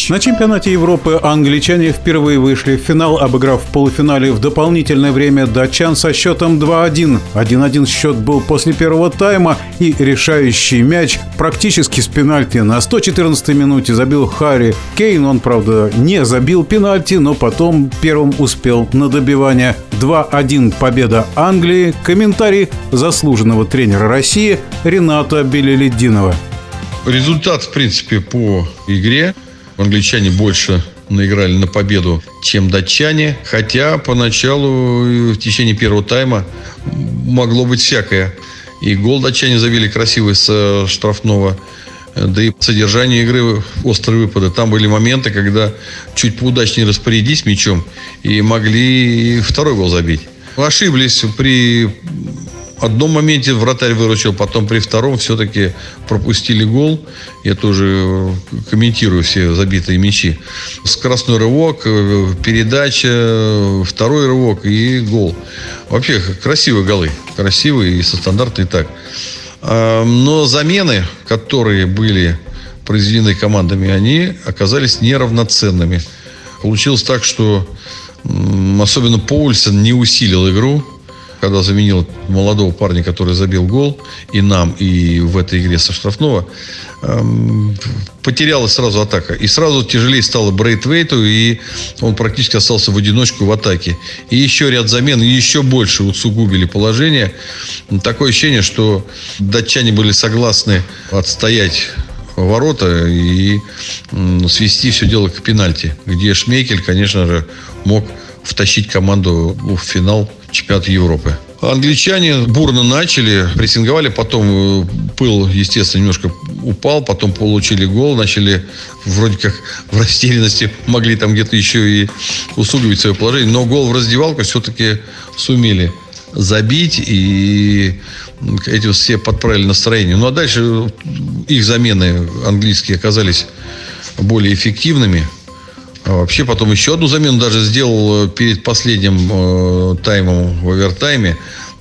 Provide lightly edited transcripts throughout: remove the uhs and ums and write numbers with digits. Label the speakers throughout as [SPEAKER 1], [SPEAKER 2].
[SPEAKER 1] матч.
[SPEAKER 2] На чемпионате Европы англичане впервые вышли в финал, обыграв в полуфинале в дополнительное время датчан со счетом 2-1. 1-1 счет был после первого тайма, и решающий мяч практически с пенальти на 114-й минуте забил Харри Кейн. Он, правда, не забил пенальти, но потом первым успел на добивание. 2-1 победа Англии. Комментарий заслуженного тренера России Рената Белелетдинова.
[SPEAKER 3] Результат, в принципе, по игре. Англичане больше наиграли на победу, чем датчане. Хотя поначалу, в течение первого тайма, могло быть всякое. И гол датчане забили красивый со штрафного. Да и содержание игры, острые выпады. Там были моменты, когда чуть поудачнее распорядись мячом и могли и второй гол забить. Ошиблись при одном моменте, вратарь выручил, потом при втором все-таки пропустили гол. Я тоже комментирую все забитые мячи. Скоростной рывок, передача, второй рывок и гол. Вообще красивые голы. Красивые и со стандартной так. Но замены, которые были произведены командами, они оказались неравноценными. Получилось так, что особенно Поульсен не усилил игру, когда заменил молодого парня, который забил гол и нам, и в этой игре со штрафного. Потерялась сразу атака. И сразу тяжелее стало Брейтвейту, и он практически остался в одиночку в атаке. И еще ряд замен еще больше усугубили положение. Такое ощущение, что датчане были согласны отстоять ворота и свести все дело к пенальти, где Шмейкель, конечно же, мог втащить команду в финал чемпионата Европы. Англичане бурно начали, прессинговали, потом пыл, естественно, немножко упал, потом получили гол, начали вроде как в растерянности, могли там где-то еще и усугубить свое положение, но гол в раздевалку все-таки сумели забить, и эти все подправили настроение. Ну а дальше их замены английские оказались более эффективными. А вообще потом еще одну замену даже сделал перед последним таймом в овертайме.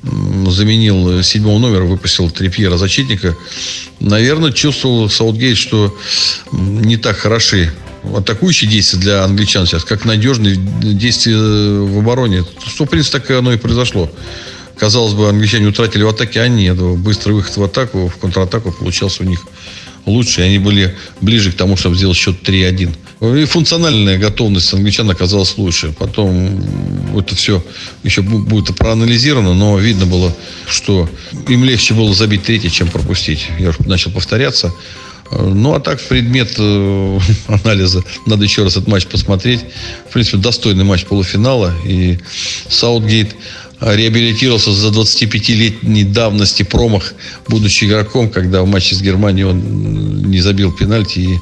[SPEAKER 3] Заменил 7-го номера, выпустил Трипьера, защитника. Наверное, чувствовал Саутгейт, что не так хороши атакующие действия для англичан сейчас, как надежные действия в обороне. Что, в принципе, так оно и произошло. Казалось бы, англичане утратили в атаке, а нет. Быстрый выход в атаку, в контратаку получался у них лучше. И они были ближе к тому, чтобы сделать счет 3-1. И функциональная готовность англичан оказалась лучше. Потом это все еще будет проанализировано, но видно было, что им легче было забить третий, чем пропустить. Я уже начал повторяться. Ну, а так, в предмет анализа надо еще раз этот матч посмотреть. В принципе, достойный матч полуфинала. И Саутгейт реабилитировался за 25-летней давности промах, будучи игроком, когда в матче с Германией он не забил пенальти, и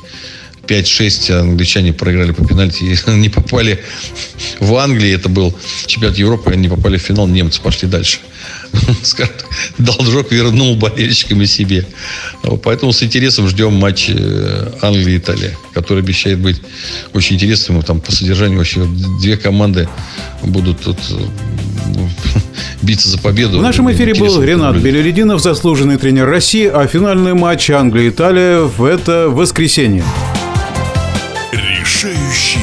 [SPEAKER 3] 5-6 англичане проиграли по пенальти и не попали в Англии. Это был чемпионат Европы, они попали в финал, немцы пошли дальше. Скажем так, должок вернул болельщикам и себе. Поэтому с интересом ждем матч Англия-Италия, который обещает быть очень интересным. Там по содержанию вообще две команды будут тут биться за победу.
[SPEAKER 2] В нашем эфире был Ренат Белелетдинов, заслуженный тренер России, а финальный матч Англия-Италия в это воскресенье.
[SPEAKER 1] Решающий